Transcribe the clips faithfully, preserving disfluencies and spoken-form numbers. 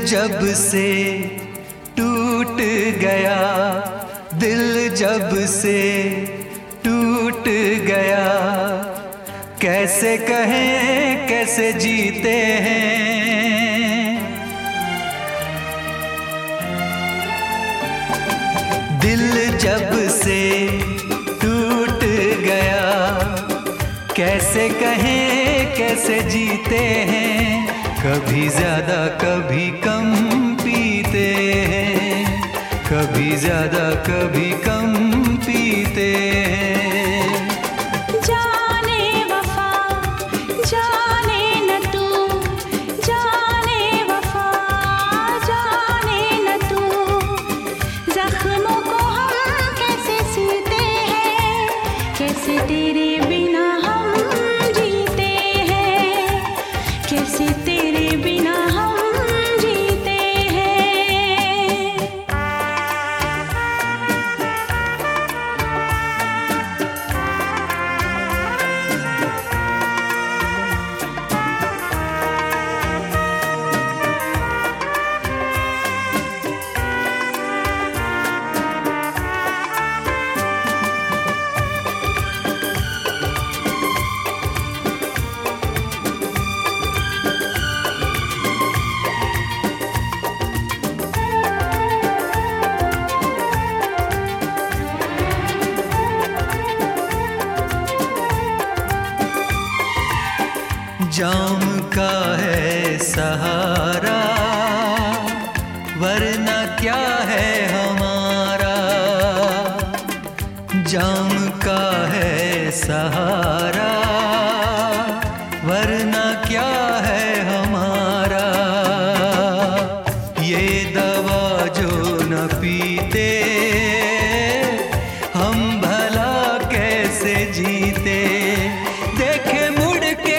जब से टूट गया, दिल जब से टूट गया, कैसे कहें कैसे जीते हैं। दिल जब से टूट गया, कैसे कहें कैसे जीते हैं। कभी ज्यादा कभी कम पीते हैं, कभी ज्यादा कभी कम पीते हैं। जाने वफा जाने न तू, जाने वफा जाने न तू, जख्मों को हम कैसे सीते हैं, कैसे तेरे बिना हम जीते हैं, कैसे तेरे बिना हम जीते हैं। जाम का है सहारा, वरना क्या है हमारा। जाम का है सहारा, वरना क्या है हमारा। ये दवा जो न पीते, हम भला कैसे जीते। देखे मुड़ के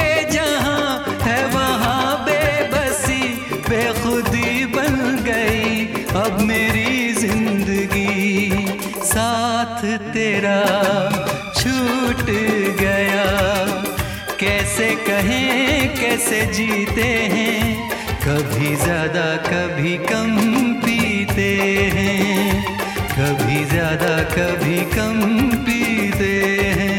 बेखुदी बन गई अब मेरी जिंदगी, साथ तेरा छूट गया। कैसे कहें कैसे जीते हैं, कभी ज्यादा कभी कम पीते हैं, कभी ज्यादा कभी कम पीते हैं।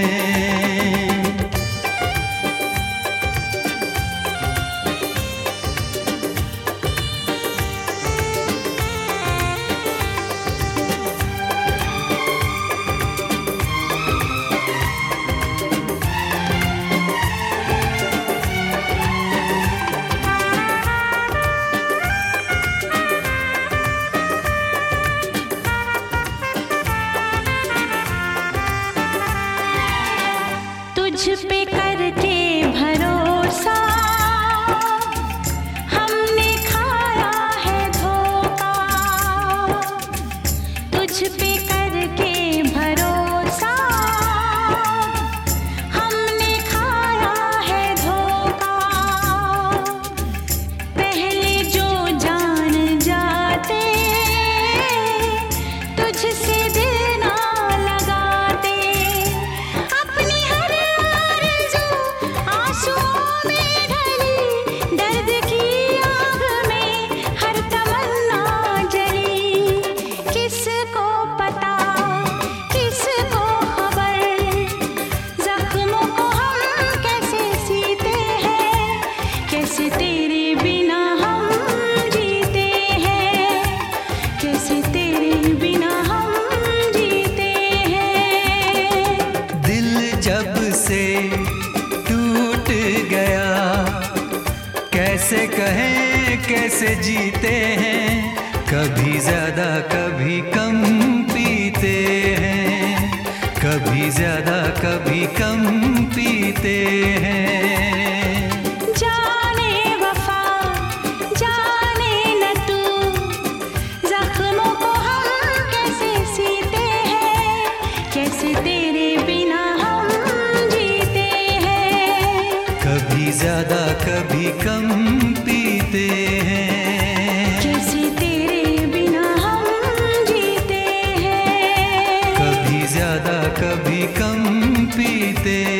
तुझ पे करके भरोसा हमने खाया है धोखा, तुझ पे करके भरोसा हमने खाया है धोखा। पहले जो जान जाते तुझसे दिल ना लगाते, अपनी हर आंसुओं में ढली दर्द की आग में हर तमन्ना जली। किसको पता किसको खबर, जख्मों को हम कैसे सीते हैं, कैसे तेरे बिना हम जीते हैं, कैसे तेरे बिना हम जीते हैं। दिल जब से टूट गया, कैसे कहें कैसे जीते हैं। कभी ज्यादा कभी कम पीते हैं, कभी ज्यादा कभी कम पीते हैं। जाने वफा जाने न तू, जख्मों को हम कैसे सीते हैं, कैसे तेरे बिना हम जीते हैं। कभी ज्यादा कभी कम पीते हैं, कैसे तेरे बिना हम जीते हैं। कभी ज्यादा कभी कम पीते